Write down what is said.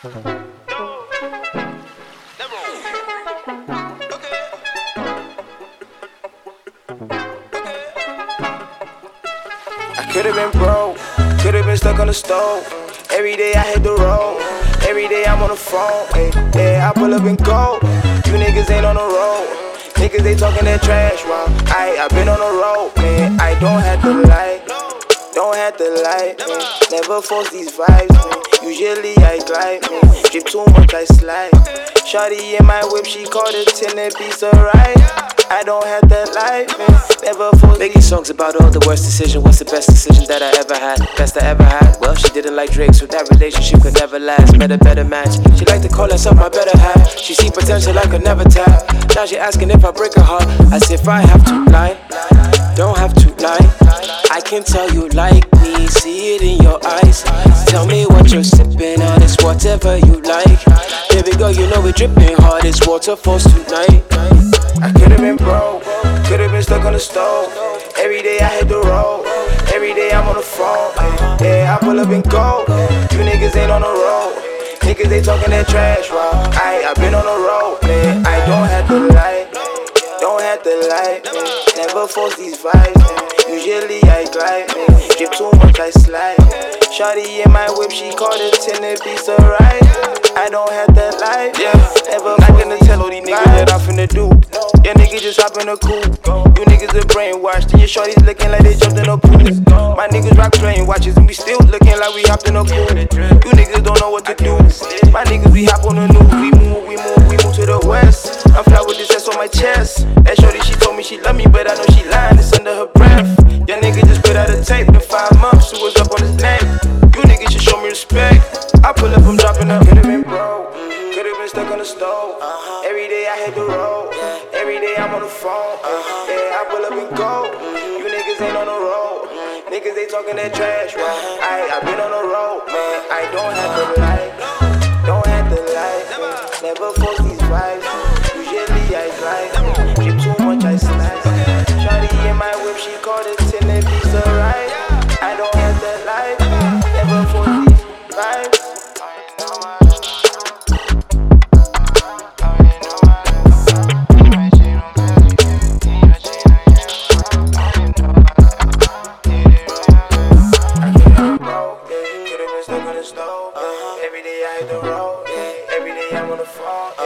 I could've been broke, could've been stuck on the stove. Every day I hit the road, every day I'm on the phone. Yeah, I pull up and go. You niggas ain't on the road, niggas they talking that trash. Well, I been on the road, man. I don't have to lie, don't have to lie, man. Never force these vibes, man. Usually I glide, man. Drip too much, I slide. Shawty in my whip, she called it 10 and beats alright. I don't have that life, man. Never force. Making songs about all the worst decision. What's the best decision that I ever had? Best I ever had? Well, she didn't like Drake, so that relationship could never last. Met a better match. She liked to call herself my better half. She see potential I could never tap. Now she asking if I break her heart. As if I have to lie. Don't have to lie. I can tell you like me, see it in your eyes. Tell me what you're sipping on, it's whatever you like. Baby girl, you know we're dripping hard, it's waterfalls tonight. I could've been broke, could've been stuck on the stove. Every day I hit the road, every day I'm on the phone. Yeah, I pull up and go. You niggas ain't on the road, niggas they talking that trash. Wow, I been on the road, man. I don't have to lie, don't have to lie, man. Never force these vibes, man. Usually I glide, man. Drip too much, I slide. Shawty in my whip, she called it 10 and beats alright. I don't have that life, yeah. Never not gonna tell all these niggas that I'm finna do. Yeah, niggas just hop in the coupe. You niggas are brainwashed, and your shorties looking like they jumped in a pool. My niggas rock playing watches, and we still looking like we hopped in a pool. You niggas don't know what to do. My niggas, we hop on the news. We move to the west. I'm fly with this S on my chest. That shorty, she told me she love me, but I know she lying, it's under her breath. Yeah, nigga just put out a tape in 5 months, who was up on his neck. You niggas should show me respect. I pull up, I'm dropping up. Could've been broke, could've been stuck on the stove. Every day I hit the road, every day I'm on the phone. Yeah, I pull up and go. You niggas ain't on the road, niggas they talking that trash. Well, I been on the road, man. I don't have to lie, don't have to lie. Never force these vibes. Usually I glide, drip too much, I slide. Shawty in my whip, she called it 10 and beats alright. I don't have that life, never force these vibes. Every day I hit the road, every day I'm on the phone.